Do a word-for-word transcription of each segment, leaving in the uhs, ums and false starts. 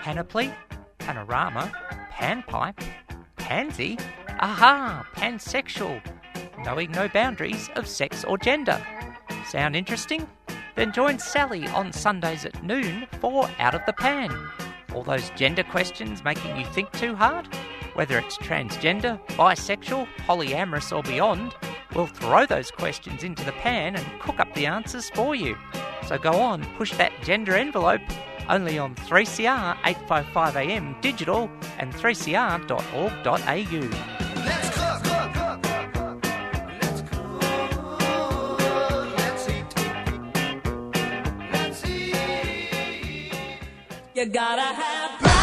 panoply, panorama, panpipe, pansy, aha, pansexual, knowing no boundaries of sex or gender. Sound interesting? Then join Sally on Sundays at noon for Out of the Pan. All those gender questions making you think too hard? Whether it's transgender, bisexual, polyamorous or beyond, we'll throw those questions into the pan and cook up the answers for you. So go on, push that gender envelope, only on three C R eight fifty-five A M digital and three c r dot org dot a u. Let's cook, cook, cook, cook, cook. Let's cook, let's eat. Let's eat. You gotta have pride.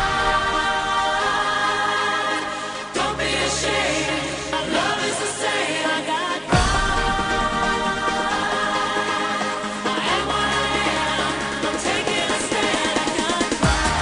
Don't be ashamed. Our love is the same. I got pride. I am what I am. I'm taking a stand. I got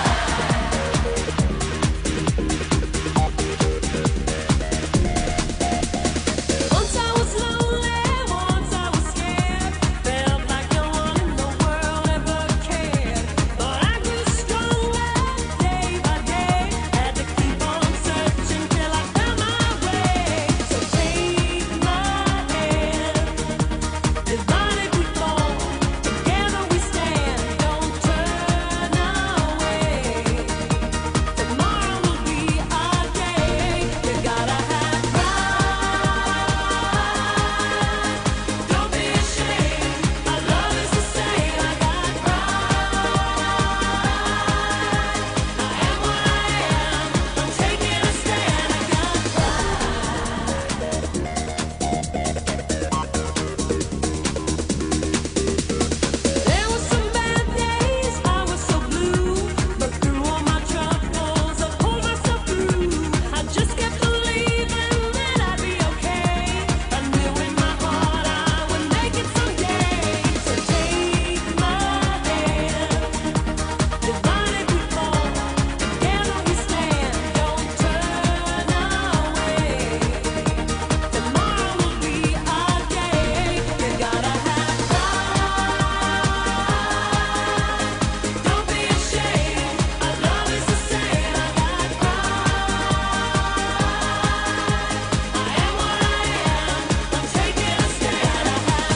Once I was lonely, once I was scared, felt like no one in the world ever cared. But I grew stronger day by day, had to keep on searching till I found my way. So take my hand, divided we fall, together we stand. Don't turn away. Tomorrow will be our day. You gotta have pride. Don't be ashamed. Our love is the same. I got pride. I am what I am. I'm taking a stand. I got There were some bad days, I was so blue, but through all my troubles, I pulled myself through. I just kept believing that I'd be okay. I knew in my heart I would make it someday. So take my hand, divided we fall, together we stand. Don't turn away. Tomorrow will be our day. You gotta have pride. Don't be ashamed. Our love is the same. I got pride. I am what I am. I'm taking a stand. I have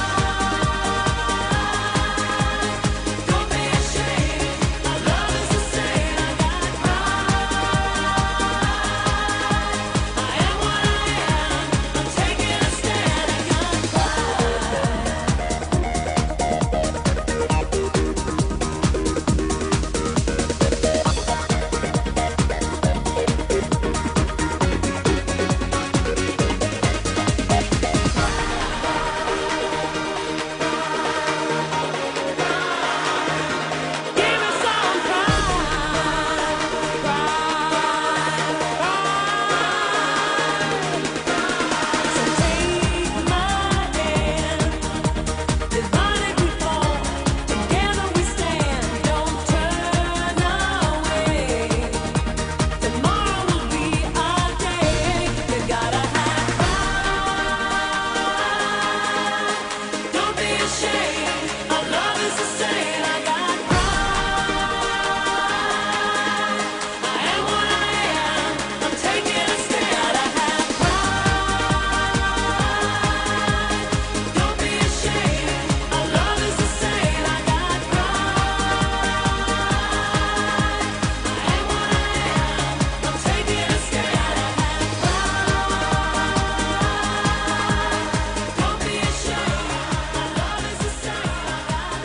pride. Don't be ashamed. Our love is the same. I got pride. I am what I am. I'm taking a stand. I got Give me some pride, pride, pride. So take my hand, divided we fall, together we stand. Don't turn away. Tomorrow will be our day. You gotta have pride. Don't be ashamed. Our love is the same. I got pride. I am what I am. I'm taking a stand. I have pride. Don't be ashamed. Our love is the same. I got pride. I am what I am. I'm taking a stand. I have pride. Don't be ashamed. Our love is the same. I got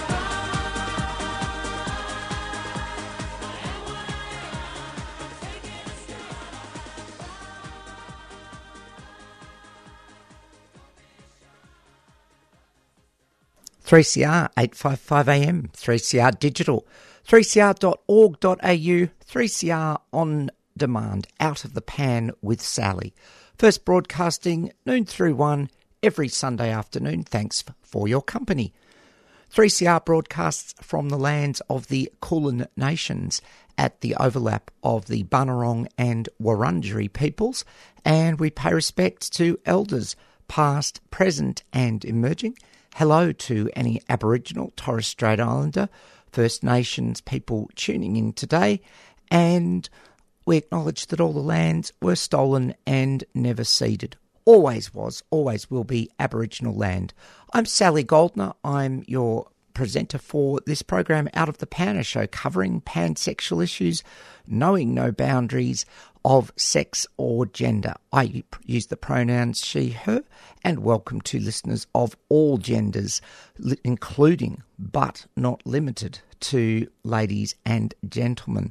three C R eight fifty-five A M, three C R digital, three c r dot org dot a u, three C R on demand, Out of the Pan with Sally. First broadcasting noon through one every Sunday afternoon. Thanks for your company. three C R broadcasts from the lands of the Kulin Nations at the overlap of the Bunurong and Wurundjeri peoples, and we pay respect to elders past, present and emerging. Hello to any Aboriginal, Torres Strait Islander, First Nations people tuning in today, and we acknowledge that all the lands were stolen and never ceded. Always was, always will be Aboriginal land. I'm Sally Goldner. I'm your presenter for this program, Out of the Pan, a show covering pansexual issues, knowing no boundaries of sex or gender. I use the pronouns she, her, and welcome to listeners of all genders, including but not limited to ladies and gentlemen.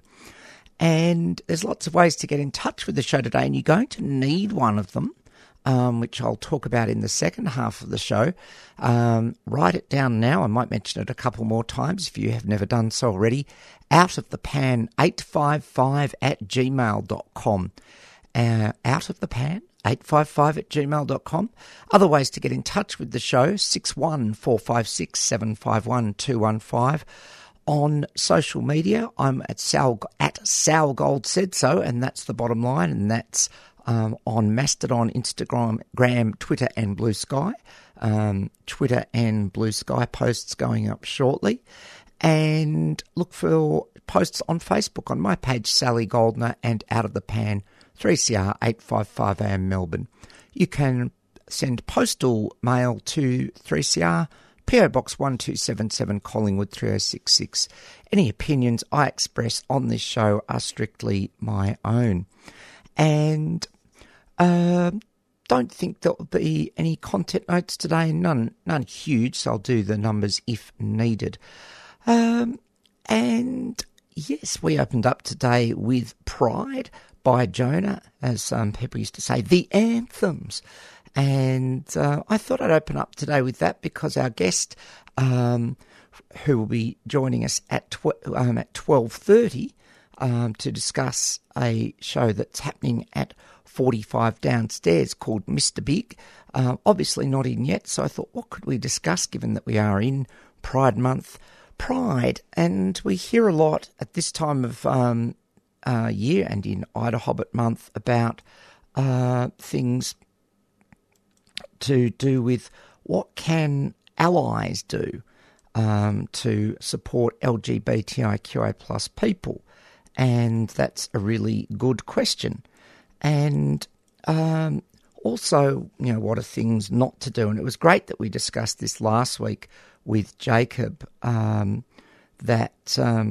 And there's lots of ways to get in touch with the show today, and you're going to need one of them, um, which I'll talk about in the second half of the show. Um, write it down now. I might mention it a couple more times if you have never done so already. Out of the Pan eight five five at gmail dot com. Uh, out of the Pan eight five five at gmail dot com. Other ways to get in touch with the show, six one four five six seven five one two one five. On social media, I'm at Sal, at Sal Gold Said So, and that's the bottom line, and that's um, on Mastodon, Instagram, Gram, Twitter, and Blue Sky. Um, Twitter and Blue Sky posts going up shortly. And look for posts on Facebook on my page, Sally Goldner, and Out of the Pan, three C R eight five five A M Melbourne. You can send postal mail to three C R, P O Box one two seven seven, Collingwood three oh six six. Any opinions I express on this show are strictly my own. And uh, don't think there'll be any content notes today. None, none huge, so I'll do the numbers if needed. Um, and yes, we opened up today with Pride by Jonah, as um, people used to say, the anthems. And uh, I thought I'd open up today with that because our guest, um, who will be joining us at tw- um, at twelve thirty um, to discuss a show that's happening at forty-five downstairs called Mister Big, uh, obviously not in yet. So I thought, what could we discuss given that we are in Pride Month? Pride, and we hear a lot at this time of um, uh, year and in Ida Hobbit Month about uh, things to do with what can allies do um, to support L G B T I Q A plus people, and that's a really good question. And um, also, you know, what are things not to do? And it was great that we discussed this last week with Jacob, um, that um,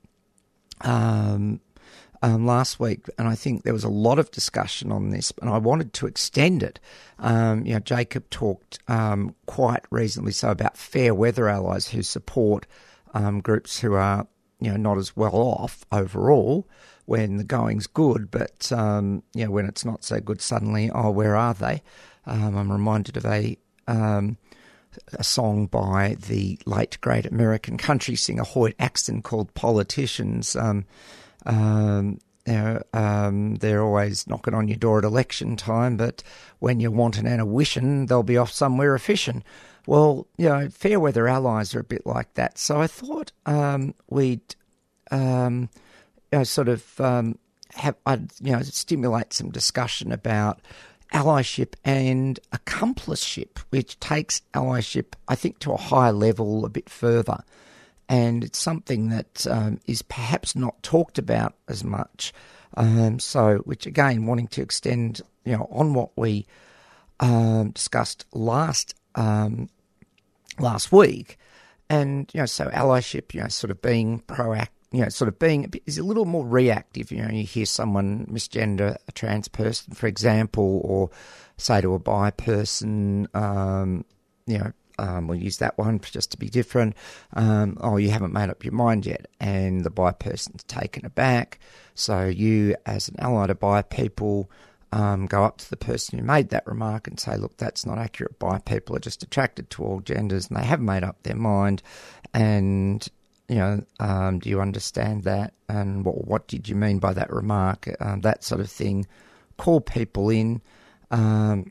um, um, last week, and I think there was a lot of discussion on this, and I wanted to extend it. Um, you know, Jacob talked um, quite reasonably so about fair weather allies who support um, groups who are, you know, not as well off overall when the going's good, but um, you know, when it's not so good, suddenly, oh, where are they? Um, I'm reminded of a um, a song by the late great American country singer Hoyt Axton called "Politicians." Um, um, you know, um, they're always knocking on your door at election time, but when you want an and a wishing, they'll be off somewhere a fishing. Well, you know, fair weather allies are a bit like that. So I thought um, we'd um, you know, sort of um, have, I'd, you know, stimulate some discussion about allyship and accompliceship, which takes allyship, I think, to a higher level, a bit further. And it's something that um, is perhaps not talked about as much. Um, so, which again, wanting to extend, you know, on what we um, discussed last um, last week, and you know, so allyship, you know, sort of being proactive. You know, sort of being is a little more reactive. You know, you hear someone misgender a trans person, for example, or say to a bi person, um, you know, um, we'll use that one just to be different. Um, oh, you haven't made up your mind yet, and the bi person's taken aback. So you, as an ally to bi people, um, go up to the person who made that remark and say, look, that's not accurate. Bi people are just attracted to all genders, and they have made up their mind, and you know, um, do you understand that? And what, what did you mean by that remark? Um, that sort of thing. Call people in, um,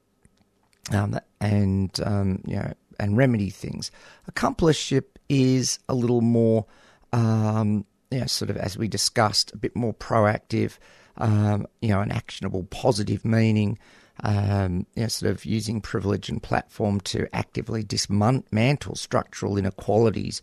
um, and um, you know, and remedy things. Accompliceship is a little more, um, you know, sort of as we discussed, a bit more proactive. Um, you know, an actionable, positive meaning. Um, you know, sort of using privilege and platform to actively dismantle structural inequalities,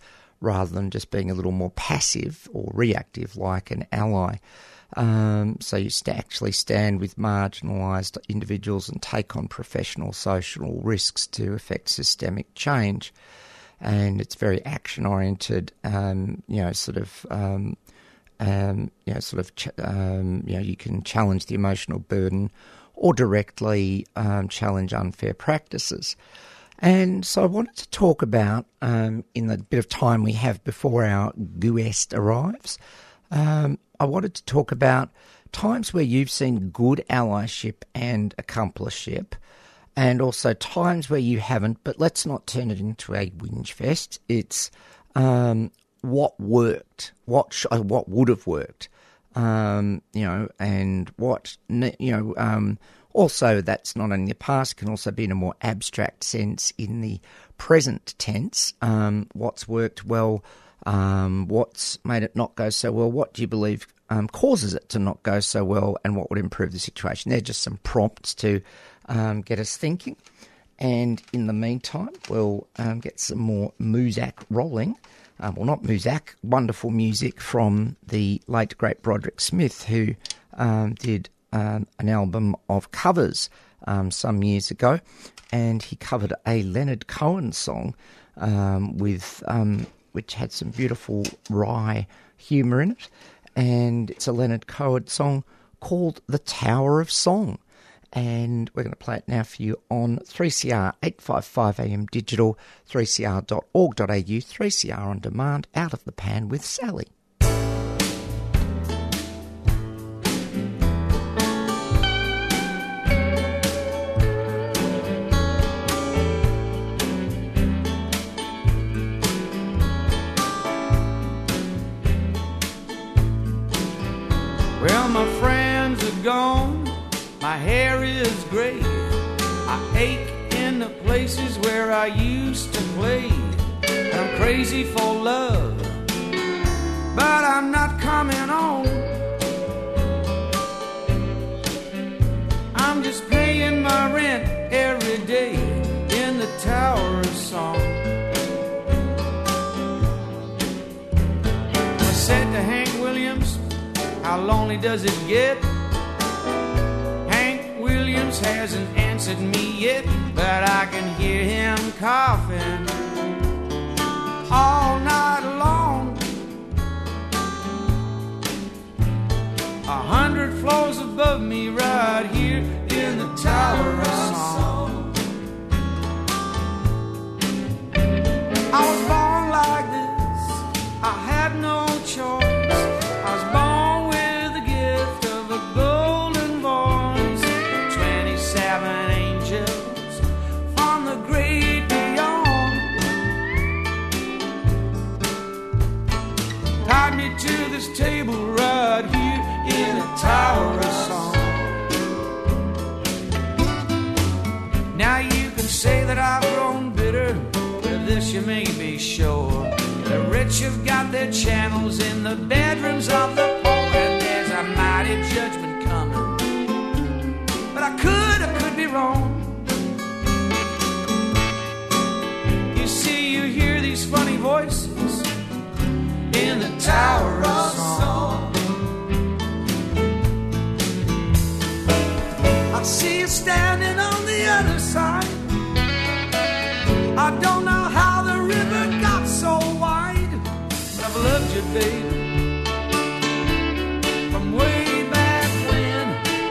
rather than just being a little more passive or reactive like an ally. Um, so you st- actually stand with marginalised individuals and take on professional social risks to affect systemic change. And it's very action-oriented, um, you know, sort of, um, um, you know, sort of, ch- um, you know, you can challenge the emotional burden or directly um, challenge unfair practices. And so I wanted to talk about, um, in the bit of time we have before our guest arrives, um, I wanted to talk about times where you've seen good allyship and accomplishship, and also times where you haven't, but let's not turn it into a whinge fest. It's um, what worked, what sh- what would have worked, um, you know, and what, you know, um, also that's not only the past, it can also be in a more abstract sense in the present tense. Um, what's worked well, um, what's made it not go so well, what do you believe um, causes it to not go so well, and what would improve the situation? They're just some prompts to um, get us thinking. And in the meantime, we'll um, get some more Muzak rolling. Um, well, not Muzak, wonderful music from the late, great Broderick Smith, who um, did um, an album of covers um, some years ago, and he covered a Leonard Cohen song um, with um, which had some beautiful wry humour in it, and it's a Leonard Cohen song called The Tower of Song. And we're going to play it now for you on three C R eight fifty-five A M digital, three c r dot org dot a u, three C R on demand, Out of the Pan with Sally. Well, my friends are gone, my hair is gray, I ache in the places where I used to play, and I'm crazy for love, but I'm not coming home. I'm just paying my rent every day in the Tower of Song. I said to Hank Williams, how lonely does it get? Hank Williams hasn't answered me yet, but I can hear him coughing all night long. A hundred floors above me right here in the Tower of Song. I was born like this, I had no choice. I was born with the gift of a golden voice, twenty-seven angels from the great beyond tied me to this table right here in the Tower of Song. Now you can say that I've grown bitter, but of this you may be sure. The rich have got their channels in the bedrooms of the poor, and there's a mighty judgment coming. But I could, I could be wrong. You see, you hear these funny voices in the Tower of Song. I see you standing on the other side. I don't know how the river got so wide, but I've loved you, baby, from way back when.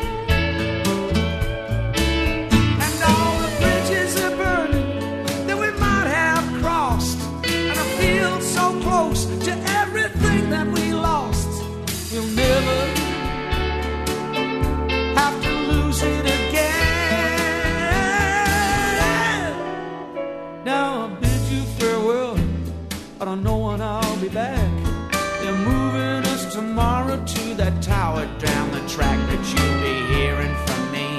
And all the bridges are burning that we might have crossed, and I feel so close to everything that we lost. We'll never have to lose it again. Now I bid you farewell, I don't know when I'll be back. They're moving us tomorrow to that tower down the track that you'll be hearing from me.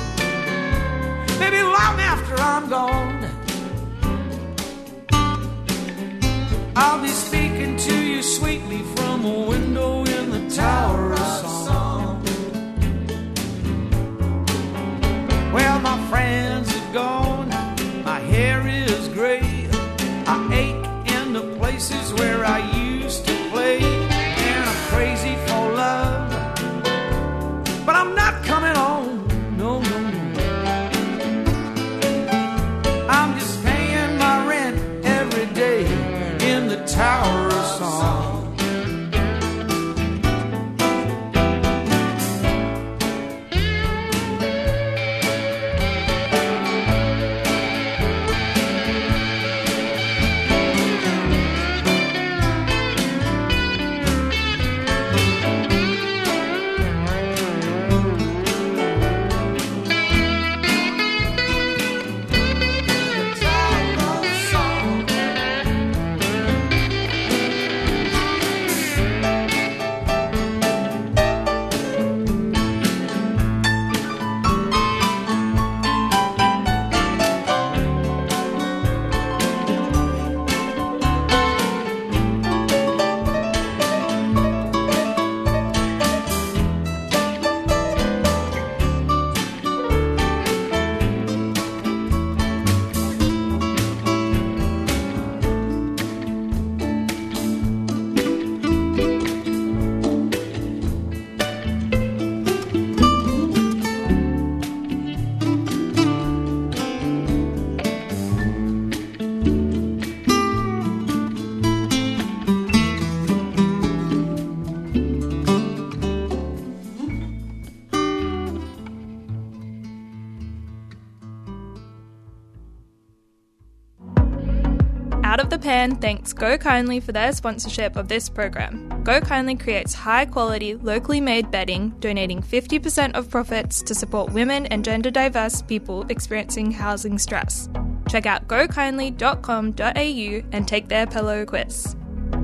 Maybe long after I'm gone, I'll be speaking to you sweetly from a window in the Tower of Song. Well, my friends are gone, my hair is gray, I ache in the places where Tower of Song. Out of the Pan thanks Go Kindly for their sponsorship of this program. Go Kindly creates high-quality, locally made bedding, donating fifty percent of profits to support women and gender-diverse people experiencing housing stress. Check out go kindly dot com dot a u and take their pillow quiz.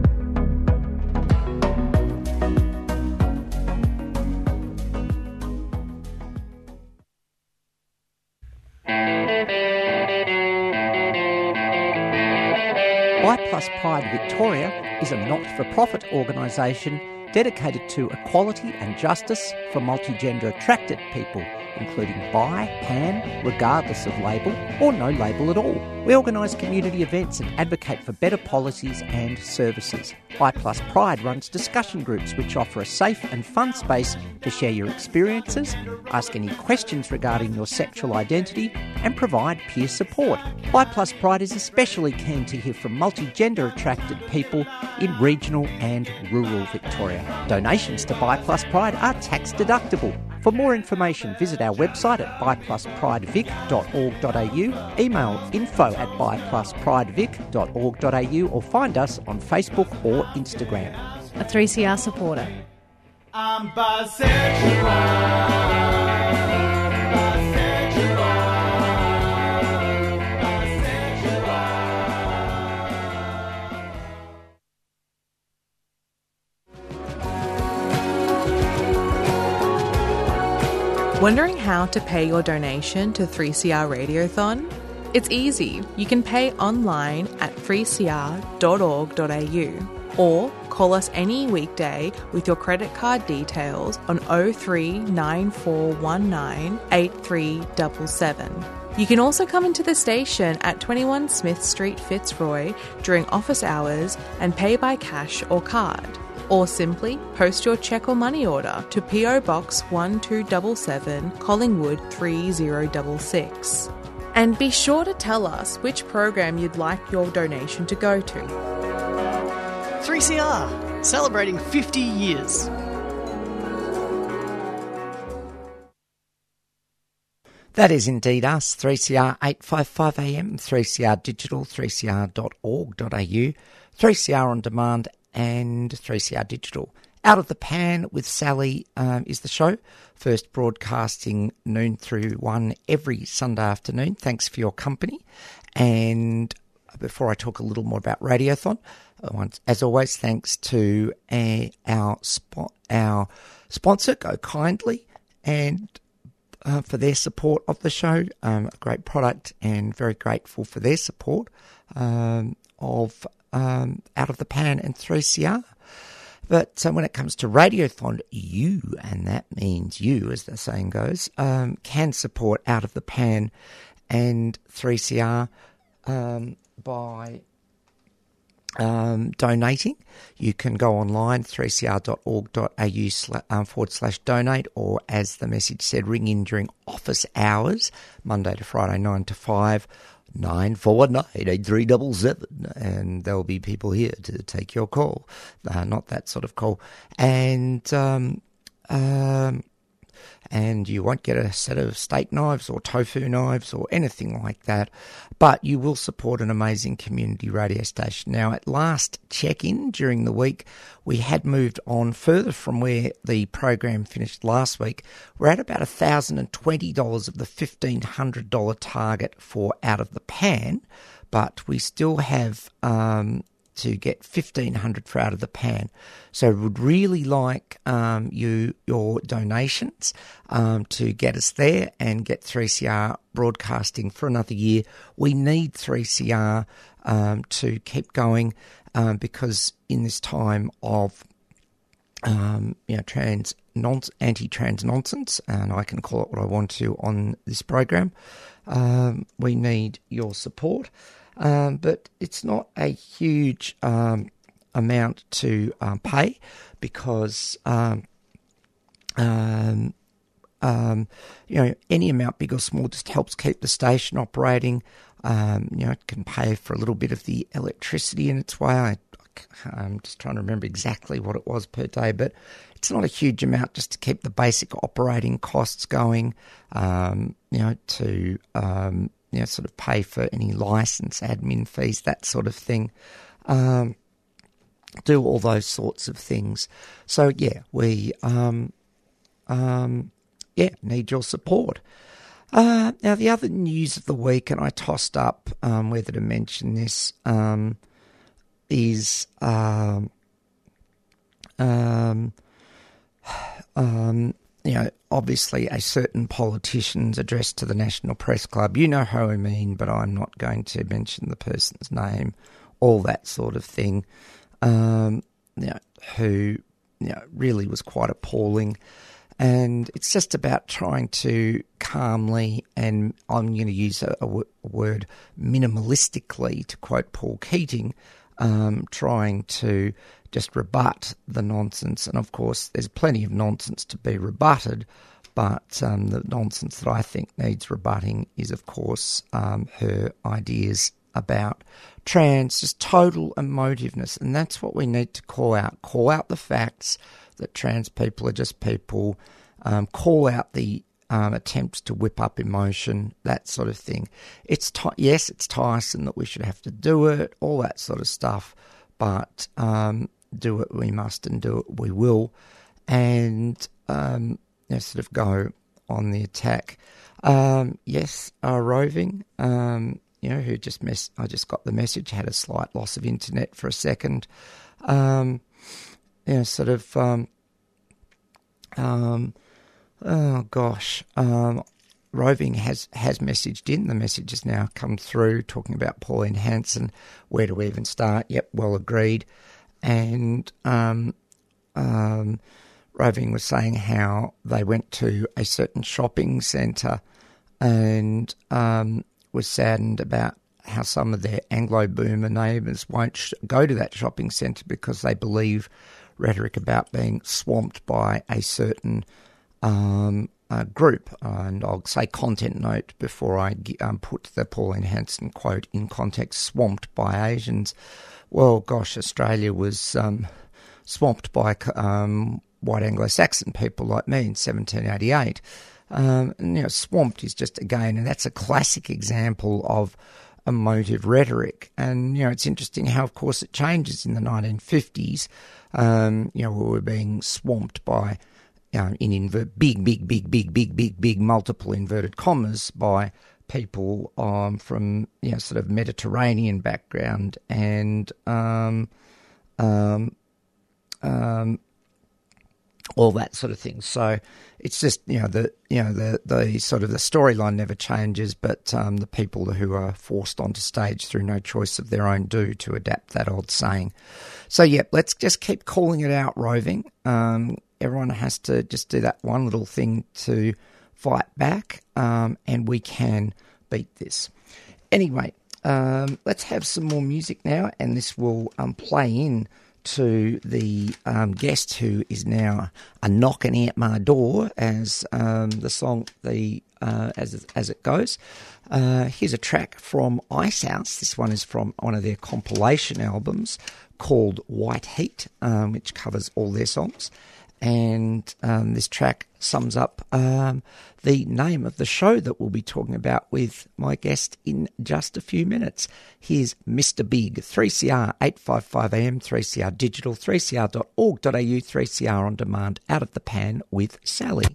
iPlus Pride Victoria is a not-for-profit organisation dedicated to equality and justice for multigender attracted people, including bi, pan, regardless of label or no label at all. We organise community events and advocate for better policies and services. iPlus Pride runs discussion groups which offer a safe and fun space to share your experiences, ask any questions regarding your sexual identity and provide peer support. iPlus Pride is especially keen to hear from multigender attracted people in regional and rural Victoria. Donations to iPlus Pride are tax deductible. For more information, visit our website at bi plus pride vic dot org dot a u, email info at bi plus pride vic dot org dot a u or find us on Facebook or Instagram. A three C R supporter. I'm bisexual. Bisexual. Wondering how to pay your donation to three C R Radiothon? It's easy. You can pay online at three c r dot org dot a u or call us any weekday with your credit card details on oh three nine four one nine eight three seven seven. You can also come into the station at twenty-one Smith Street, Fitzroy during office hours and pay by cash or card. Or simply post your cheque or money order to P O Box one two seven seven, Collingwood three zero six six. And be sure to tell us which program you'd like your donation to go to. three C R, celebrating fifty years. That is indeed us, three C R eight fifty-five A M, three C R Digital, three c r dot org dot a u, three C R On Demand and three C R Digital. Out of the Pan with Sally um, is the show. First broadcasting noon through one every Sunday afternoon. Thanks for your company. And before I talk a little more about Radiothon, as always, thanks to uh, our, spo- our sponsor, Go Kindly, and uh, for their support of the show. Um, a great product and very grateful for their support um, of Um, Out of the Pan and three C R. But um, when it comes to Radiothon, you, and that means you, as the saying goes, um, can support Out of the Pan and three C R um, by um, donating. You can go online, three c r dot org dot a u sla- um, forward slash donate, or as the message said, ring in during office hours, Monday to Friday, nine to five, nine four nine, eight three seven seven, and there'll be people here to take your call. Uh, not that sort of call. And um, um, and you won't get a set of steak knives or tofu knives or anything like that, but you will support an amazing community radio station. Now, at last check-in during the week, we had moved on further from where the program finished last week. We're at about one thousand twenty dollars of the fifteen hundred dollars target for Out of the Pan, but we still have um, to get fifteen hundred dollars for Out of the Pan. So would really like um, you your donations um, to get us there and get three C R broadcasting for another year. We need three C R um, to keep going um, because in this time of um, you know trans non anti-trans nonsense, and I can call it what I want to on this program, um, we need your support. Um, but it's not a huge um, amount to um, pay because um, um, um, you know any amount, big or small, just helps keep the station operating. Um, you know, it can pay for a little bit of the electricity in its way. I, I'm just trying to remember exactly what it was per day, but it's not a huge amount just to keep the basic operating costs going. Um, you know, to um, you know, sort of pay for any license, admin fees, that sort of thing. Um, do all those sorts of things. So, yeah, we, um, um, yeah, need your support. Uh, now, the other news of the week, and I tossed up um, whether to mention this, um, is um, um, um, you know, obviously a certain politician's address to the National Press Club. You know who I mean, but I'm not going to mention the person's name, all that sort of thing, um, you know, who you know, really was quite appalling. And it's just about trying to calmly, and I'm going to use a, a, w- a word, minimalistically, to quote Paul Keating, um, trying to just rebut the nonsense. And of course, there's plenty of nonsense to be rebutted, but um, the nonsense that I think needs rebutting is, of course, um, her ideas about trans, just total emotiveness. And that's what we need to call out. Call out the facts that trans people are just people. Um, call out the um, attempts to whip up emotion, that sort of thing. It's t- Yes, it's tiresome that we should have to do it, all that sort of stuff, but um, do it we must and do it we will, and um, you know, sort of go on the attack. Um, yes, uh, Roving, um, you know, who just mess- I just got the message, had a slight loss of internet for a second. Um, you know, sort of, um, um, oh gosh, um, Roving has, has messaged in. The message has now come through talking about Pauline Hanson. Where do we even start? Yep, well agreed. And um, um, Roving was saying how they went to a certain shopping centre and um, was saddened about how some of their Anglo-boomer neighbours won't sh- go to that shopping centre because they believe rhetoric about being swamped by a certain um, uh, group. And I'll say content note before I um, put the Pauline Hanson quote in context, swamped by Asians. Well, gosh, Australia was um, swamped by um, white Anglo-Saxon people like me in seventeen eighty-eight. Um, and, you know, swamped is just, again, and that's a classic example of emotive rhetoric. And, you know, it's interesting how, of course, it changes in the nineteen fifties. Um, you know, we were being swamped by, you know, in inver- big, big, big, big, big, big, big, multiple inverted commas by people um, from, you know, sort of Mediterranean background and um, um, um, all that sort of thing. So it's just, you know, the you know the the sort of the storyline never changes, but um, the people who are forced onto stage through no choice of their own do to adapt that old saying. So yeah, let's just keep calling it out, Roving. Um, everyone has to just do that one little thing to fight back, um, and we can beat this. Anyway, um, let's have some more music now, and this will um, play in to the um, guest who is now a knocking at my door, as um, the song the uh, as as it goes. Uh, here's a track from Icehouse. This one is from one of their compilation albums called White Heat, um, which covers all their songs. And um, this track sums up um, the name of the show that we'll be talking about with my guest in just a few minutes. Here's Mister Big, three C R eight fifty-five A M, three C R Digital, three c r dot org dot a u, three C R On Demand, Out of the Pan with Sally.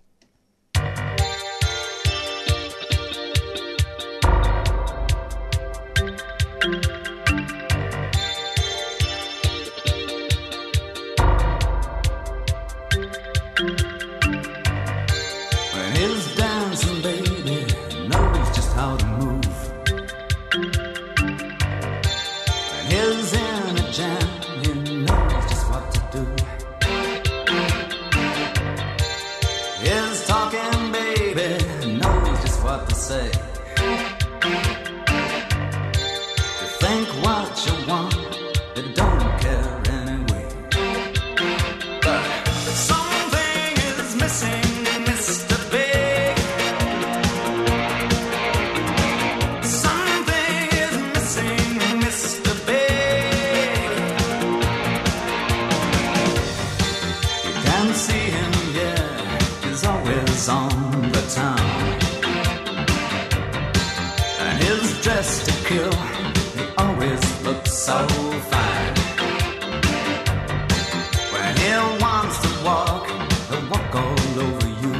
Say, you think what you want, you don't care anyway. But something is missing, Mister Big. Something is missing, Mister Big. You can see him, yeah, he's always on the town. Dressed to kill, he always looks so fine. When he wants to walk, he'll walk all over you.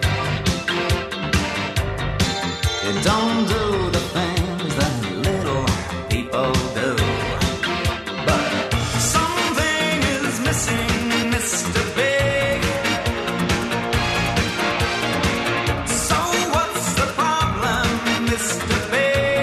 He don't do the things that little people do. But something is missing, Mister Big. So what's the problem, Mister Big?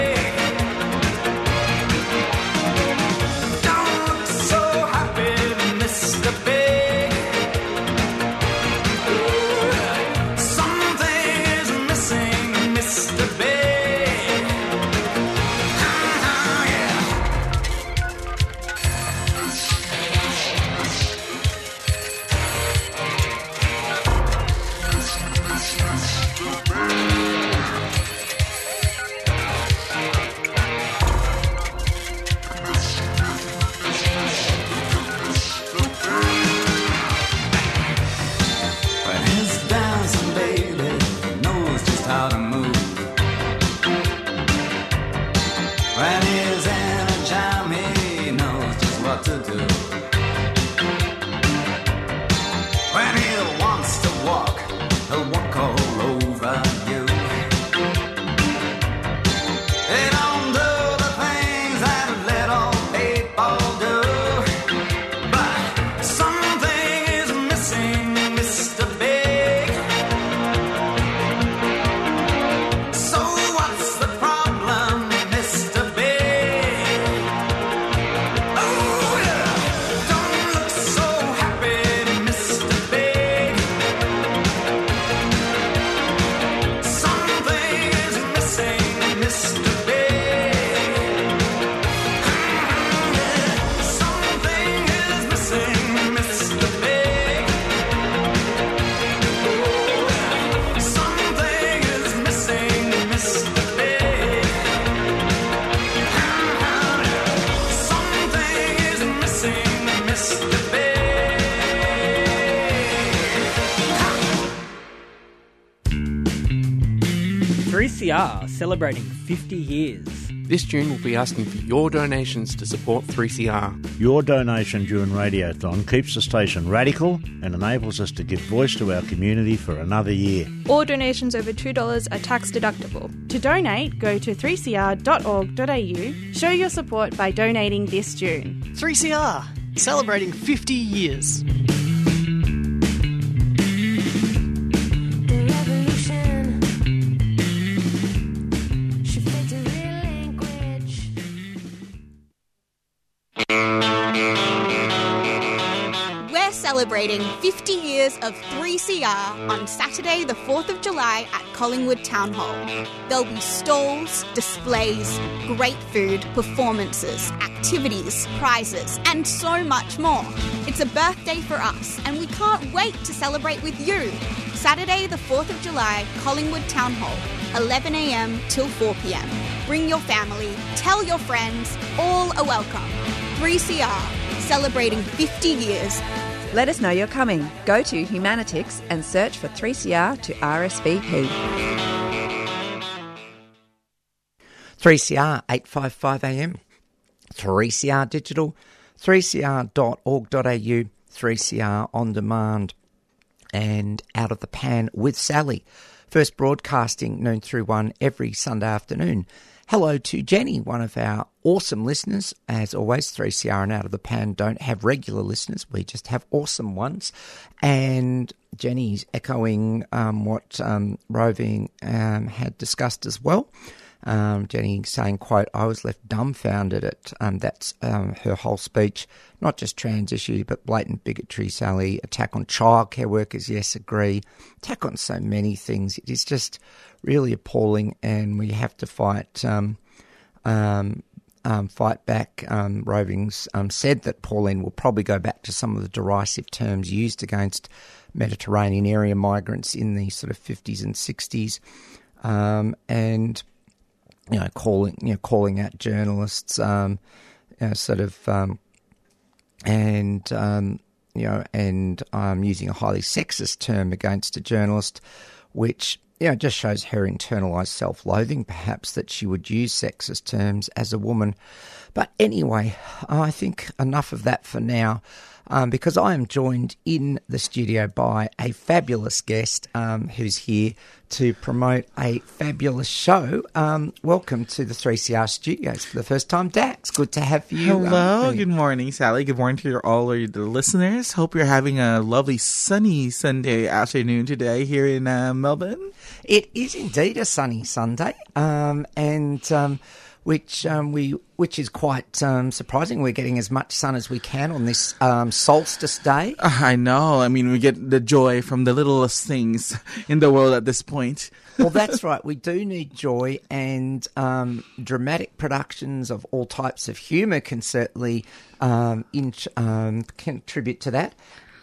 three C R celebrating fifty years. This June we'll be asking for your donations to support three C R. Your donation during Radiothon keeps the station radical and enables us to give voice to our community for another year. All donations over two dollars are tax deductible. To donate, go to three c r dot org dot a u. Show your support by donating this June. three C R, celebrating fifty years. celebrating fifty years of three C R on Saturday the fourth of July at Collingwood Town Hall. There'll be stalls, displays, great food, performances, activities, prizes, and so much more. It's a birthday for us, and we can't wait to celebrate with you. Saturday the fourth of July, Collingwood Town Hall, eleven a m till four p m. Bring your family, tell your friends, all are welcome. three C R, celebrating fifty years. Let us know you're coming. Go to Humanitics and search for three C R to R S V P. three C R, eight fifty-five a m. three C R Digital, three c r dot org dot a u, three C R On Demand, and Out of the Pan with Sally. First broadcasting noon through one every Sunday afternoon. Hello to Jenny, one of our awesome listeners. As always, three C R and Out of the Pan don't have regular listeners. We just have awesome ones. And Jenny's echoing um, what um, Roving um, had discussed as well. Um, Jenny saying, quote, I was left dumbfounded at, um, that's um, her whole speech, not just trans issue, but blatant bigotry, Sally, attack on childcare workers, yes, agree, attack on so many things. It is just really appalling, and we have to fight um, um, um, fight back. Um, Rovings um, said that Pauline will probably go back to some of the derisive terms used against Mediterranean area migrants in the sort of fifties and sixties, um, and you know, calling you know calling out journalists, um, you know, sort of, um, and um, you know, and um, using a highly sexist term against a journalist, which you know just shows her internalized self-loathing, perhaps, that she would use sexist terms as a woman. But anyway, I think enough of that for now. Um, because I am joined in the studio by a fabulous guest um, who's here to promote a fabulous show. Um, welcome to the three C R studios for the first time, Dax. Good to have you. Hello. Um, Good morning, Sally. Good morning to your, all of the listeners. Hope you're having a lovely sunny Sunday afternoon today here in uh, Melbourne. It is indeed a sunny Sunday, um, and um, which um, we which is quite um, surprising. We're getting as much sun as we can on this um, solstice day. I know. I mean, we get the joy from the littlest things in the world at this point. Well, that's right. We do need joy, and um, dramatic productions of all types of humour can certainly um, in, um, contribute to that.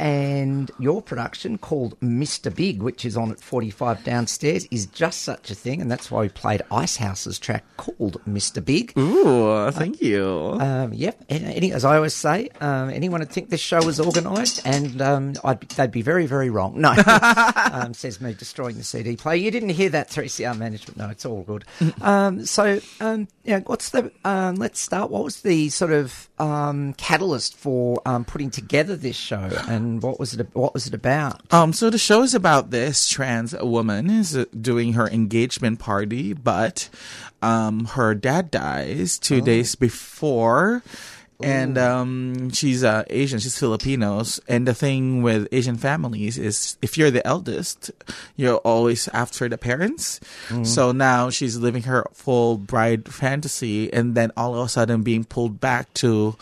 And your production, called Mister Big, which is on at forty-five downstairs, is just such a thing, and that's why we played Icehouse's track called Mister Big. Ooh, thank uh, you. Um, yep. Any, as I always say, um, anyone would think this show was organised, and um, I'd be, they'd be very, very wrong. No, um, says me destroying the C D player. You didn't hear that, three C R management. No, it's all good. um, so, um, you know, what's the? Um, let's start. What was the sort of um, catalyst for um, putting together this show, and what was it? What was it about? Um, so the show is about this trans woman is doing her engagement party, but um, her dad dies two oh. days before. And um, she's uh, Asian, she's Filipinos. And the thing with Asian families is if you're the eldest, you're always after the parents. Mm. So now she's living her full bride fantasy, and then all of a sudden being pulled back to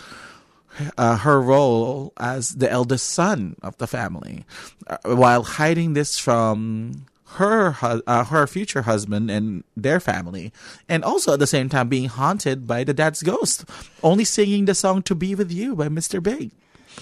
uh, her role as the eldest son of the family, uh, while hiding this from her uh, her future husband and their family, and also at the same time being haunted by the dad's ghost, only singing the song "To Be With You" by Mister Big.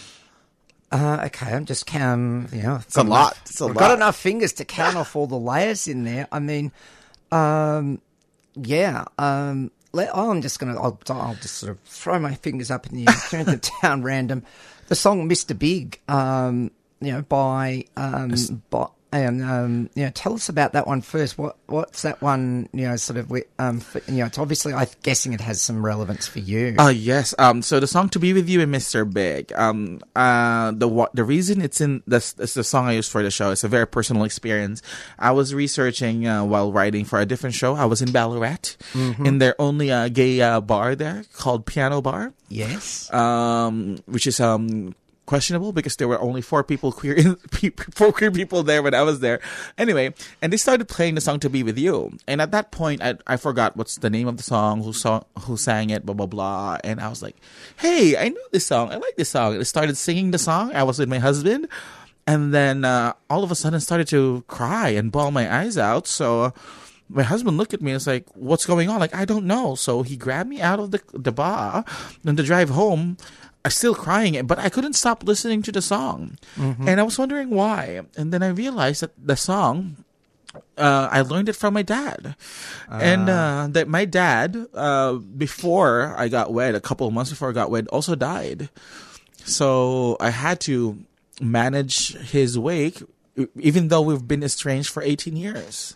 Uh, okay, I'm just counting, you know. It's a lot. Enough, it's a I've lot. got enough fingers to count off all the layers in there. I mean, um, yeah, um, let, I'm just going to, I'll, I'll just sort of throw my fingers up in the air, turn it down random. The song Mister Big, um, you know, by, um, by, And um, you know, tell us about that one first. What what's that one? You know, sort of. Um, for, you know, it's obviously. I'm guessing it has some relevance for you. Oh uh, yes. Um. So the song "To Be With You" and Mister Big. Um. Uh. The the reason it's in this is the song I used for the show. It's a very personal experience. I was researching uh, while writing for a different show. I was in Ballarat, mm-hmm. in their only uh, gay uh, bar there called Piano Bar. Yes. Um. Which is um. questionable because there were only four people queer, four queer people there when I was there. Anyway, and they started playing the song "To Be With You," and at that point, I I forgot what's the name of the song, who song, who sang it, blah blah blah, and I was like, "Hey, I know this song. I like this song." And I started singing the song. I was with my husband, and then uh, all of a sudden started to cry and bawl my eyes out. So. Uh, My husband looked at me and was like, "What's going on?" Like, I don't know. So he grabbed me out of the the bar. And the drive home, I'm still crying, but I couldn't stop listening to the song. Mm-hmm. And I was wondering why. And then I realized that the song, uh, I learned it from my dad. Uh. And uh, that my dad, uh, before I got wed, a couple of months before I got wed, also died. So I had to manage his wake, even though we've been estranged for eighteen years.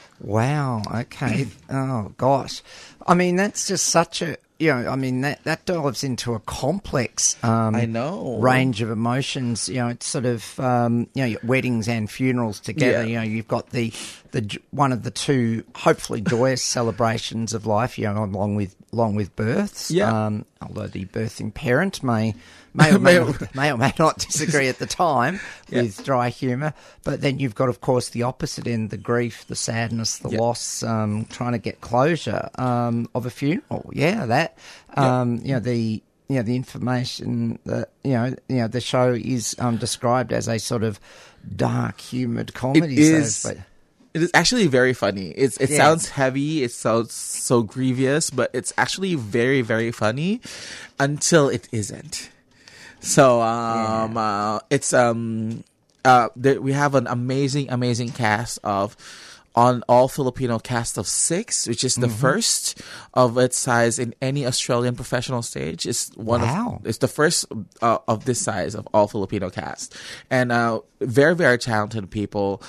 Wow. Okay. Oh gosh. I mean, that's just such a, you know, I mean, that, that dives into a complex um, I know. range of emotions. You know, it's sort of, um, you know, weddings and funerals together. Yeah. You know, you've got the, the one of the two hopefully joyous celebrations of life, you know, along with, along with births. Yeah. Um, although the birthing parent may, may, or may, may or may not disagree at the time yeah. with dry humour. But then you've got, of course, the opposite end, the grief, the sadness, the yeah. loss, um, trying to get closure um, of a funeral. Yeah, that. Um, yeah. You know, the you know the information that you know you know the show is um, described as a sort of dark, humoured comedy. It is. So, but, It is actually very funny. It's it Yeah. sounds heavy. It sounds so grievous, but it's actually very very funny until it isn't. So um, Yeah. uh, it's um uh there, we have an amazing amazing cast of on all Filipino cast of six, which is the Mhm. first of its size in any Australian professional stage. It's one Wow. of it's the first uh, of this size of all Filipino cast, and uh, very very talented people.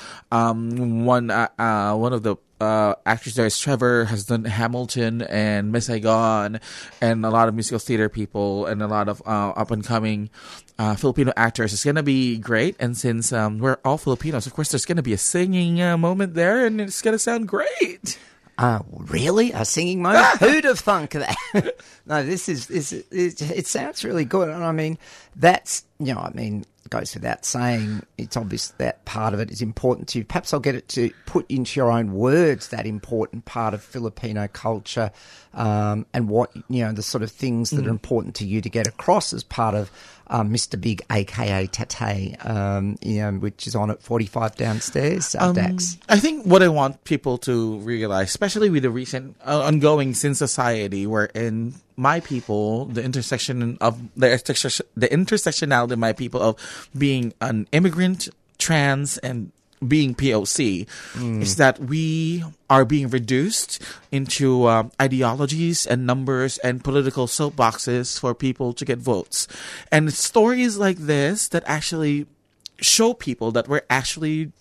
Um, one uh, uh one of the uh, actors there is Trevor, has done Hamilton and Miss Saigon, and a lot of musical theater people, and a lot of uh, up and coming uh, Filipino actors. It's gonna be great, and since um, we're all Filipinos, of course, there's gonna be a singing uh, moment there, and it's gonna sound great. Uh, really? A singing moment? Who'd have thunk that? No, this is, this is it, it sounds really good. And I mean, that's, you know, I mean, it goes without saying, it's obvious that part of it is important to you. Perhaps I'll get it to put into your own words that important part of Filipino culture um, and what, you know, the sort of things that Mm. are important to you to get across as part of um, Mister Big, a k a. Tate, um, you know, which is on at forty-five downstairs, uh, Um, Dax. I think what I want people to realize, especially with the recent uh, ongoing Sin Society, wherein my people, the intersection of the intersection, the intersectionality of my people of being an immigrant, trans, and being P O C, Mm. is that we are being reduced into um, ideologies and numbers and political soapboxes for people to get votes. And it's stories like this that actually show people that we're actually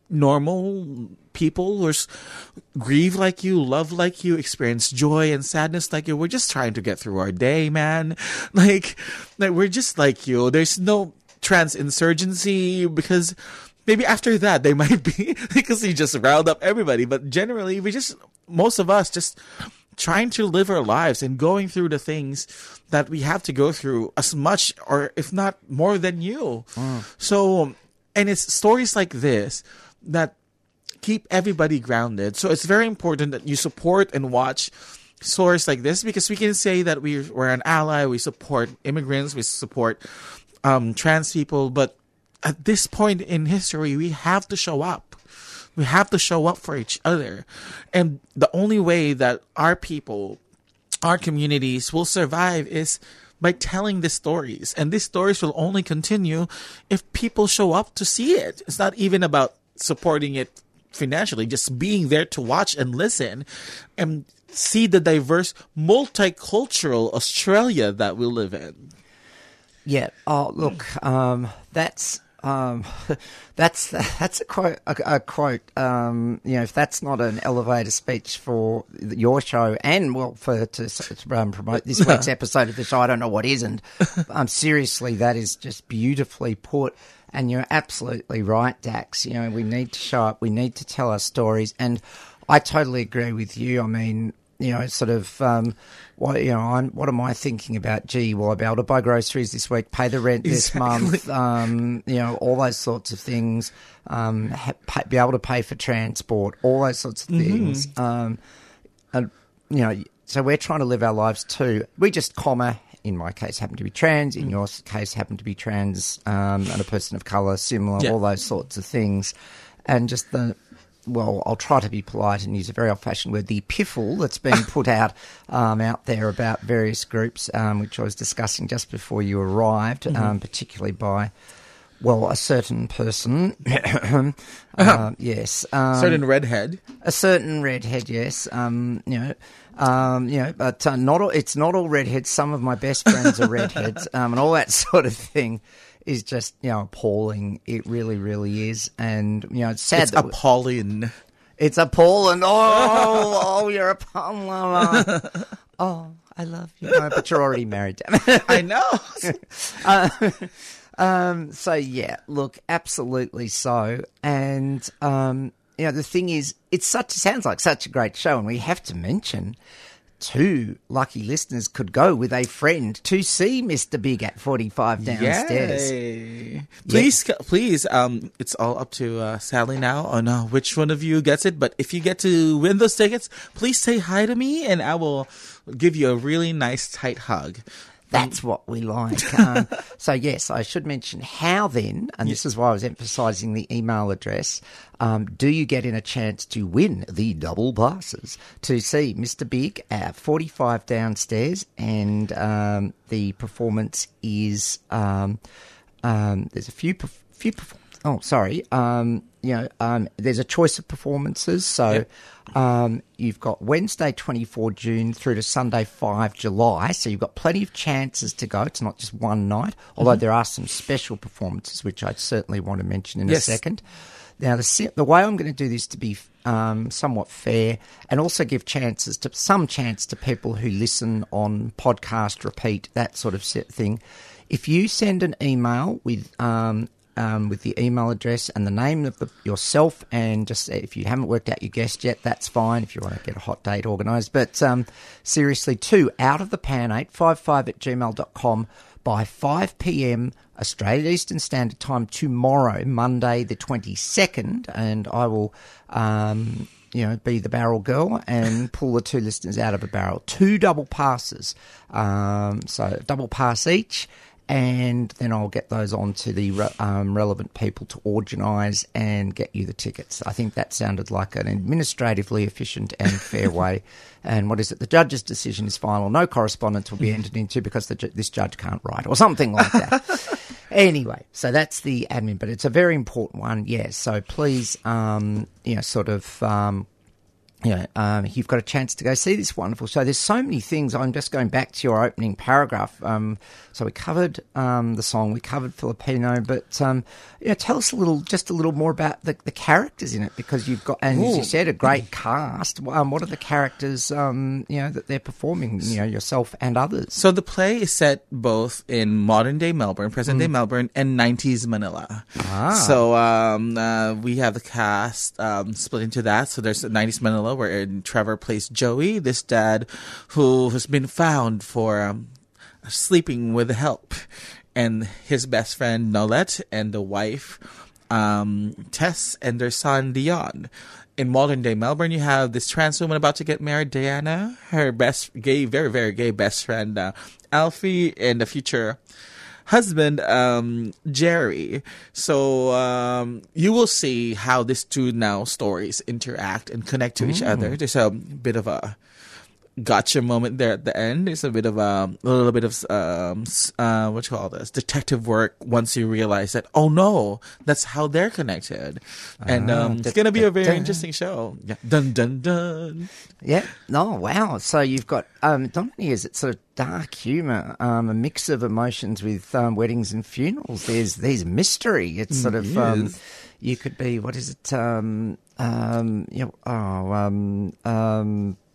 normal people who s- grieve like you, love like you, experience joy and sadness like you. We're just trying to get through our day, man. Like, like we're just like you. There's no trans insurgency because maybe after that they might be because he just riled up everybody. But generally, we just, most of us just trying to live our lives and going through the things that we have to go through as much or if not more than you. Mm. So, and it's stories like this that keep everybody grounded. So it's very important that you support and watch stories like this because we can say that we, we're an ally, we support immigrants, we support um, trans people, but at this point in history, we have to show up. We have to show up for each other. And the only way that our people, our communities will survive is by telling these stories. And these stories will only continue if people show up to see it. It's not even about supporting it financially, just being there to watch and listen and see the diverse, multicultural Australia that we live in. Yeah. Oh, look, um, that's um, that's that's a quote. A, a quote. Um, you know, if that's not an elevator speech for your show, and well, for to, to um, promote this week's episode of the show, I don't know what isn't. Um, seriously, that is just beautifully put. And you're absolutely right, Dax. You know, we need to show up. We need to tell our stories. And I totally agree with you. I mean, you know, sort of, um, what, you know, I'm, what am I thinking about? Gee, will I be able to buy groceries this week, pay the rent this Exactly. month, um, you know, all those sorts of things, um, ha- pay, be able to pay for transport, all those sorts of things. Mhm. Um, and, you know, so we're trying to live our lives too. We just, comma, in my case, happen to be trans. In your case, happen to be trans um, and a person of colour, similar, Yeah. all those sorts of things. And just the, well, I'll try to be polite and use a very old-fashioned word, the piffle that's been put out um, out there about various groups, um, which I was discussing just before you arrived, Mhm. um, particularly by, well, a certain person. uh, yes. Um, Certain redhead. A certain redhead, yes. Um, you know, um, you know, but uh, not all, it's not all redheads. Some of my best friends are redheads, um, and all that sort of thing is just, you know, appalling. It really, really is, and you know, it's sad. It's that we- appalling. It's appalling. Oh, oh, you're appalling. Oh, I love you. No, but you're already married. Damn it. I know. uh, um, so yeah, look, absolutely so. And um, you know, the thing is, it's such sounds like such a great show, and we have to mention two lucky listeners could go with a friend to see Mister Big at forty-five downstairs. Yay. Please, please, um, it's all up to uh, Sally now on uh, which one of you gets it. But if you get to win those tickets, please say hi to me, and I will give you a really nice, tight hug. That's what we like. Um, so, yes, I should mention how then, and this is why I was emphasising the email address, um, do you get in a chance to win the double passes to see Mister Big at forty-five downstairs, and um, the performance is, um, um, there's a few, perf- few perf- oh, sorry, um, you know, um, there's a choice of performances, so... Yep. Um, you've got Wednesday, twenty-fourth June through to Sunday, fifth July. So you've got plenty of chances to go. It's not just one night, although Mhm. there are some special performances, which I certainly want to mention in Yes. a second. Now, the, se- the way I'm going to do this to be um, somewhat fair and also give chances to some chance to people who listen on podcast, repeat, that sort of se- thing. If you send an email with um, Um, with the email address and the name of the, yourself, and just if you haven't worked out your guest yet, that's fine if you want to get a hot date organised. But um, seriously, to out of the pan eight five five at gmail dot com by five p.m. Australia Eastern Standard Time tomorrow, Monday the twenty-second, and I will um, you know, be the barrel girl and pull the two listeners out of a barrel. Two double passes, um, so double pass each. And then I'll get those on to the re- um, relevant people to organise and get you the tickets. I think that sounded like an administratively efficient and fair way. And what is it? The judge's decision is final. No correspondence will be entered into because the ju- this judge can't write, or something like that. Anyway, so that's the admin, but it's a very important one. Yes, so please, um, you know, sort of... Um, You know, um, you've got a chance to go see this wonderful show. There's so many things. I'm just going back to your opening paragraph. Um, so we covered um, the song, we covered Filipino, but um, you know, tell us a little, just a little more about the, the characters in it, because you've got, and as you Ooh. said, a great cast. Um, what are the characters, um, you know, that they're performing? You know, yourself and others. So the play is set both in modern day Melbourne, present day Mm. Melbourne, and nineties Manila. Ah. So um, uh, we have the cast um, split into that. So there's nineties Manila, where Trevor plays Joey, this dad who has been found for um, sleeping with help, and his best friend Nolette, and the wife um, Tess, and their son Dion. In modern day Melbourne, you have this trans woman about to get married, Diana, her best gay, very, very gay best friend, uh, Alfie, and the future husband, um, Jerry. So um, you will see how these two now stories interact and connect to each Mm. other. There's a bit of a gotcha moment there at the end. There's a bit of a, a little bit of um, s- uh, what you call this detective work once you realize that, oh no, that's how they're connected. And Ah, um, da- it's gonna be da- a very da. interesting show. Yeah. Dun dun dun. Yeah. No, wow. So you've got, um, not only is it sort of dark humour, um, a mix of emotions with um, weddings and funerals. There's there's mystery. It's sort of, um, Yes. you could be, what is it, um, um, you know, oh, um, um,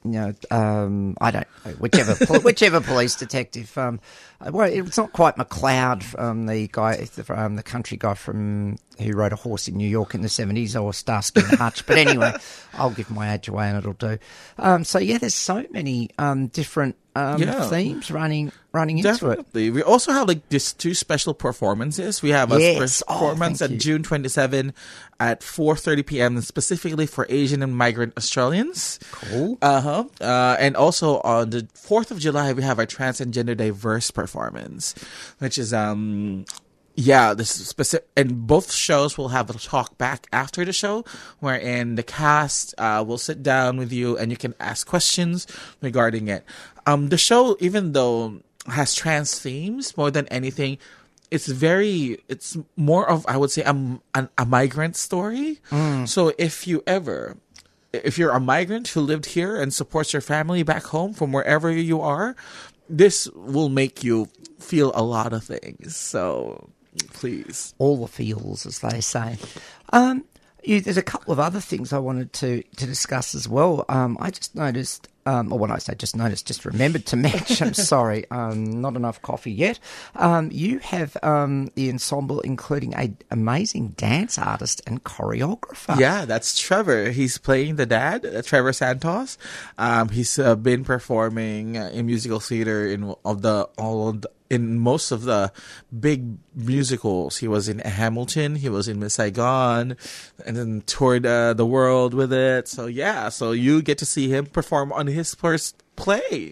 you know, um, I don't know, whichever pol- whichever police detective. Um, well, it's not quite McLeod, um, the guy, um, the country guy from who rode a horse in New York in the seventies, or Starsky and Hutch. But anyway, I'll give my age away and it'll do. Um, so yeah, there's so many um, different um, Yeah. themes running running into it. Definitely. We also have like these two special performances. We have a Yes. sp- Oh, performance thank at you. June twenty-seventh at four thirty p.m. specifically for Asian and migrant Australians. Cool. Uh-huh. Uh, and also on the fourth of July, we have our trans and gender diverse performance, which is, um, yeah, this is specific, and both shows will have a talk back after the show, wherein the cast uh, will sit down with you and you can ask questions regarding it. Um, the show, even though has trans themes more than anything, it's very, it's more of, I would say, a, a, a migrant story. Mm. So if you ever, if you're a migrant who lived here and supports your family back home from wherever you are, this will make you feel a lot of things. So please. All the feels, as they say. Um, you, there's a couple of other things I wanted to, to discuss as well. Um, I just noticed, um, or when I say just noticed, just remembered to mention, I'm sorry, um, not enough coffee yet. Um, you have um, the ensemble including an amazing dance artist and choreographer. Yeah, that's Trevor. He's playing the dad, uh, Trevor Santos. Um, he's uh, been performing uh, in musical theater in of the all of the, in most of the big musicals. He was in Hamilton, he was in Miss Saigon, and then toured uh, the world with it. So yeah, so you get to see him perform on his first play.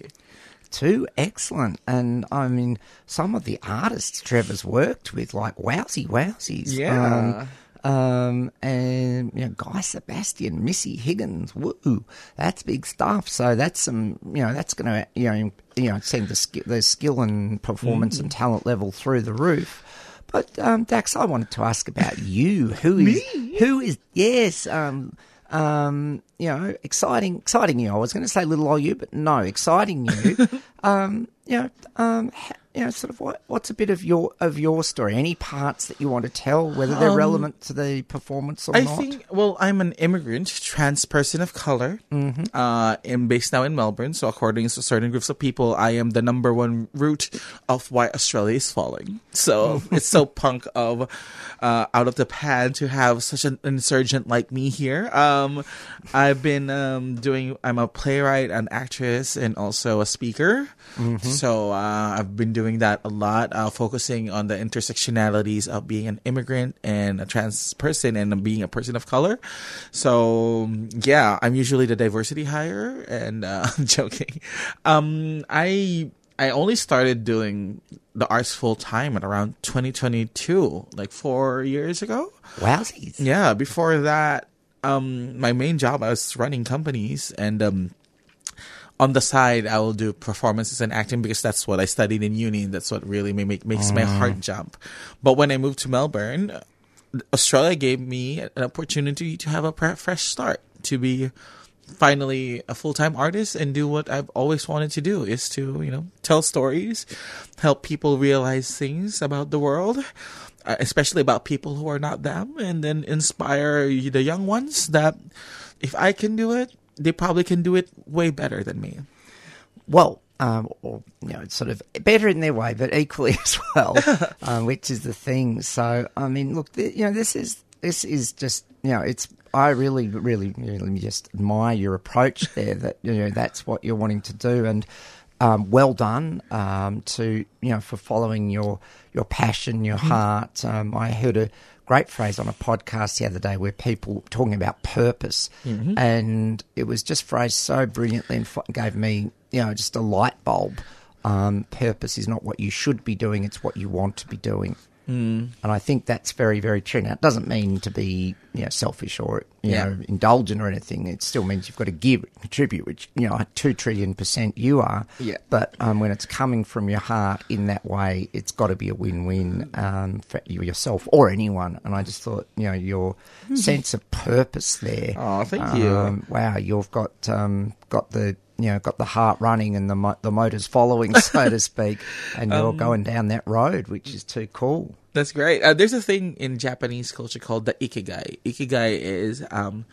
Too excellent. And I mean, some of the artists Trevor's worked with, like wowsy wowsies. Yeah. Um, um, and, you know, Guy Sebastian, Missy Higgins, woo, that's big stuff. So that's some, you know, that's going to, you know, you know, send the, sk- the skill and performance Mm. and talent level through the roof. But, um, Dax, I wanted to ask about you. Who is, who is, yes, um, um, you know, exciting, exciting you. I was going to say little old you, but no, exciting you. um, you know, um, ha- you know, sort of what, what's a bit of your of your story? Any parts that you want to tell, whether they're Um, relevant to the performance or I not? think, well, I'm an immigrant, trans person of color. Mhm. Uh, I'm based now in Melbourne, so according to certain groups of people, I am the number one root of why Australia is falling. So it's so punk of uh, out of the pan to have such an insurgent like me here. Um, I've been um, doing, I'm a playwright, an actress, and also a speaker. Mhm. So uh, I've been doing that a lot, uh, focusing on the intersectionalities of being an immigrant and a trans person and being a person of color. So yeah, I'm usually the diversity hire, and uh, I'm joking. Um, I I only started doing the arts full time at around twenty twenty-two, like four years ago. Wowsies. Yeah, before that, um, my main job, I was running companies, and um, on the side, I will do performances and acting because that's what I studied in uni. That's what really ma- make, makes my Mm. heart jump. But when I moved to Melbourne, Australia gave me an opportunity to have a pre- fresh start, to be finally a full-time artist and do what I've always wanted to do, is to, you know, tell stories, help people realize things about the world, uh, especially about people who are not them, and then inspire the young ones that if I can do it, they probably can do it way better than me. Well, um, or, you know, it's sort of better in their way, but equally as well, um, which is the thing. So, I mean, look, th- you know, this is this is just, you know, it's. I really, really, really just admire your approach there. That, you know, that's what you're wanting to do, and um, well done um, to, you know, for following your your passion, your heart. Um, I heard a great phrase on a podcast the other day where people were talking about purpose, Mhm. and it was just phrased so brilliantly and f- gave me, you know, just a light bulb. Um, purpose is not what you should be doing; it's what you want to be doing. Mm. And I think that's very, very true. Now, it doesn't mean to be, you know, selfish or, you Yeah. know, indulgent or anything. It still means you've got to give, contribute, which, you know, two trillion percent you are. Yeah. But um, when it's coming from your heart in that way, it's got to be a win-win um, for you yourself or anyone. And I just thought, you know, your sense of purpose there. Oh, thank you. Um, wow, you've got um, got the you know got the heart running and the mo- the motors following, so to speak, and you're Um, going down that road, which is too cool. That's great. Uh, there's a thing in Japanese culture called the ikigai. Ikigai is um,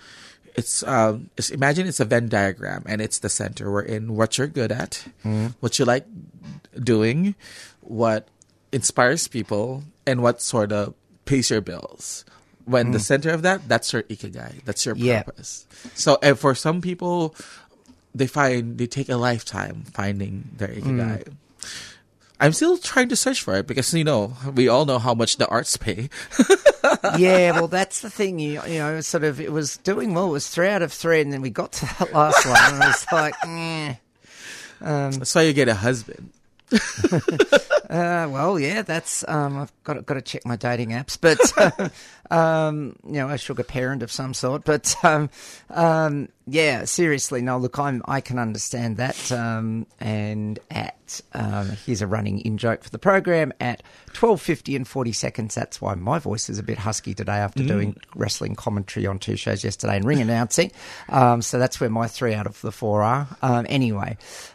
it's um, it's, imagine it's a Venn diagram, and it's the center. We're in what you're good at, Mm. what you like doing, what inspires people, and what sort of pays your bills. When the Mm. center of that, that's your ikigai. That's your Yeah. purpose. So, and for some people, they find they take a lifetime finding their ikigai. Mm. I'm still trying to search for it because, you know, we all know how much the arts pay. Yeah, well, that's the thing. You, you know, sort of, it was doing well. It was three out of three, and then we got to that last one, and I was like, eh. Um, That's why you get a husband. uh, well, yeah, that's um, I've got to, got to check my dating apps, but uh, um, you know, a sugar parent of some sort. But um, um, yeah, seriously, no. Look, I'm I can understand that. Um, and at um, here's a running in joke for the program at twelve fifty and forty seconds. That's why my voice is a bit husky today after Mm. doing wrestling commentary on two shows yesterday and ring announcing. Um, so that's where my three out of the four are. Um, anyway,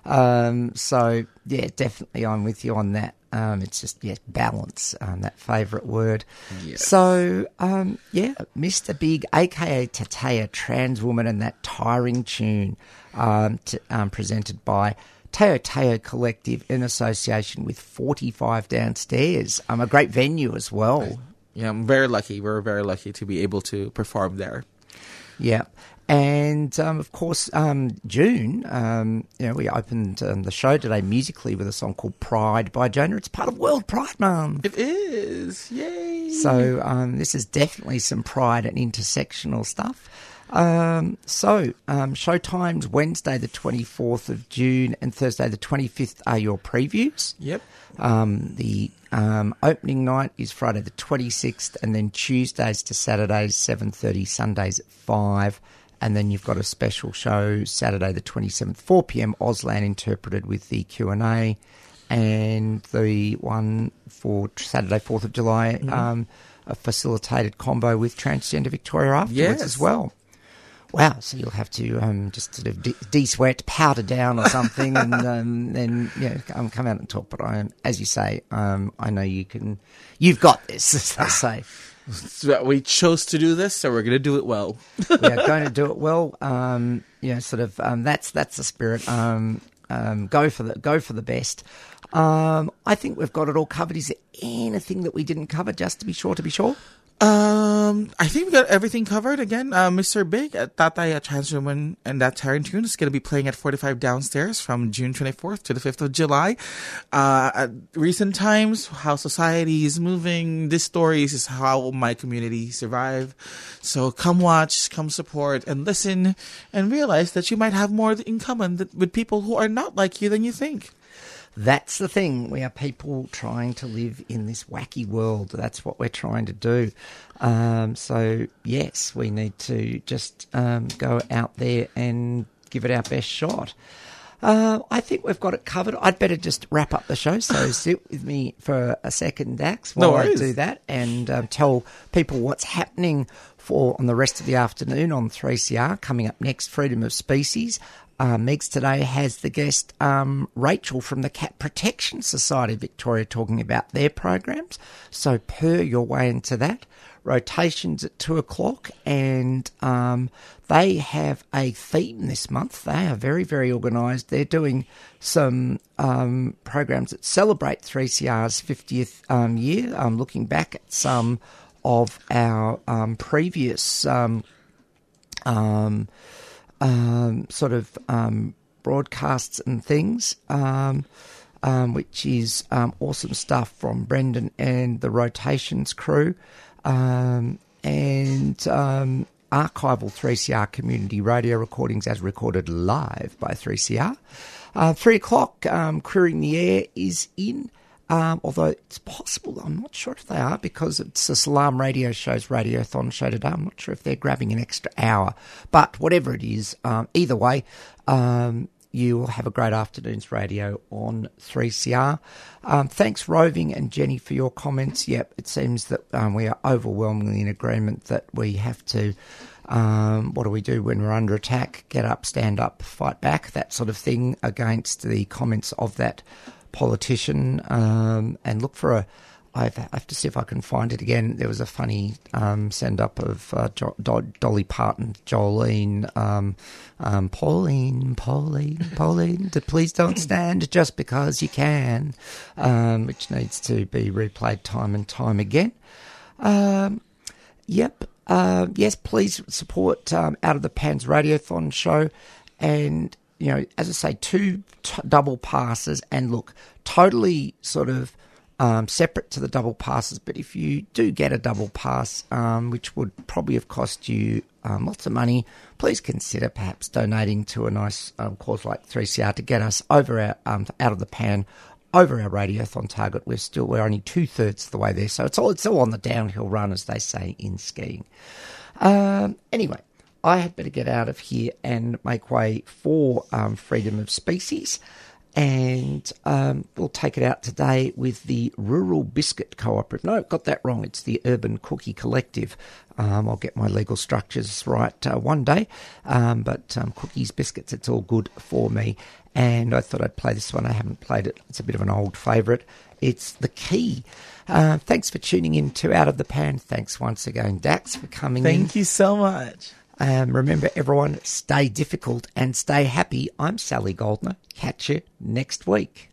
um, so yeah, definitely I'm with you on that. Um, it's just, yeah, balance, um, that favourite word. Yes. So, um, yeah, Mister Big, a k a. Tataya, trans woman, and that tiring tune um, t- um, presented by Teo Teo Collective in association with forty-five Downstairs. Um, a great venue as well. Yeah, I'm very lucky. We're very lucky to be able to perform there. Yeah. And, um, of course, um, June, um, you know, we opened um, the show today musically with a song called Pride by Jonah. It's part of World Pride Month. It is. Yay. So um, this is definitely some pride and intersectional stuff. Um, so um, show times Wednesday the twenty-fourth of June and Thursday the twenty-fifth are your previews. Yep. Um, the um, opening night is Friday the twenty-sixth, and then Tuesdays to Saturdays seven thirty, Sundays at five. And then you've got a special show Saturday the twenty-seventh, four p.m, Auslan interpreted with the Q and A, and the one for Saturday fourth of July, Mhm. um, a facilitated combo with Transgender Victoria afterwards Yes. as well. Wow, so you'll have to um, just sort of de- de-sweat, powder down or something, and um, then yeah, um, come out and talk. But I, as you say, um, I know you can. You've got this, as they say. So we chose to do this, so we're going to do it well. We are going to do it well. Um, you know, sort of. Um, that's that's the spirit. Um, um, go for the go for the best. Um, I think we've got it all covered. Is there anything that we didn't cover? Just to be sure, to be sure. Um, I think we got everything covered. Again, uh, Mister Big, uh, Tatay, a trans woman, and that Taryn tune is going to be playing at forty-five Downstairs from June twenty-fourth to the fifth of July. Uh, at recent times, how society is moving, this story is how my community survive. So come watch, come support, and listen, and realize that you might have more in common th- with people who are not like you than you think. That's the thing. We are people trying to live in this wacky world. That's what we're trying to do. Um, so, yes, we need to just um, go out there and give it our best shot. Uh, I think we've got it covered. I'd better just wrap up the show. So sit with me for a second, Dax, while No I worries. do that, and um, tell people what's happening for on the rest of the afternoon on three C R. Coming up next, Freedom of Species. Uh, Megs today has the guest um, Rachel from the Cat Protection Society of Victoria talking about their programs. So purr your way into that. Rotations at two o'clock, and um, they have a theme this month. They are very, very organised. They're doing some um, programs that celebrate three C R's fiftieth um, year. I'm looking back at some of our um, previous um, um, um, sort of um, broadcasts and things, um, um, which is um, awesome stuff from Brendan and the Rotations crew. Um, and um, archival three C R community radio recordings as recorded live by three C R. Uh, three o'clock, um, Queering the Air is in, um, although it's possible, I'm not sure if they are, because it's a Salam Radio Show's Radiothon show today. I'm not sure if they're grabbing an extra hour. But whatever it is, um, either way, um, you will have a great afternoon's radio on three C R. Um, thanks, Roving and Jenny, for your comments. Yep, it seems that um, we are overwhelmingly in agreement that we have to, um, what do we do when we're under attack? Get up, stand up, fight back, that sort of thing against the comments of that politician, um, and look for a I've, I have to see if I can find it again. There was a funny um, send-up of uh, jo- Do- Dolly Parton, Jolene, um, um, Pauline, Pauline, Pauline, to Please Don't Stand Just Because You Can, um, which needs to be replayed time and time again. Um, yep. Uh, yes, please support um, Out of the Pan's Radiothon show. And, you know, as I say, two t- double passes. And look, totally sort of um, separate to the double passes. But if you do get a double pass, um, which would probably have cost you um, lots of money, please consider perhaps donating to a nice um, cause like three C R to get us over our um, Out of the Pan, over our Radiothon target. We're still, we're only two thirds of the way there. So it's all, it's all on the downhill run, as they say in skiing. Um, anyway, I had better get out of here and make way for um, Freedom of Species. And um, we'll take it out today with the Rural Biscuit Cooperative. No, got that wrong. It's the Urban Cookie Collective. Um, I'll get my legal structures right uh, one day. Um, but um, cookies, biscuits, it's all good for me. And I thought I'd play this one. I haven't played it. It's a bit of an old favourite. It's The Key. Uh, thanks for tuning in to Out of the Pan. Thanks once again, Dax, for coming Thank in. Thank you so much. Um, remember, everyone, stay difficult and stay happy. I'm Sally Goldner. Catch you next week.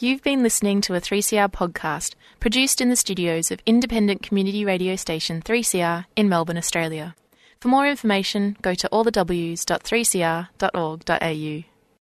You've been listening to a three C R podcast produced in the studios of independent community radio station three C R in Melbourne, Australia. For more information, go to all the w s dot three c r dot org dot a u.